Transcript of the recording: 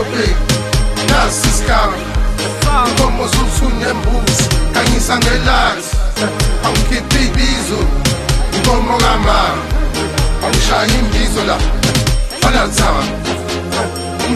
baby, nasi isikhawu inkomo zuthunya embuzi khanyisa ngelazi awukhiphi ibizo inkomo kamama awushaya imbizo la fana thama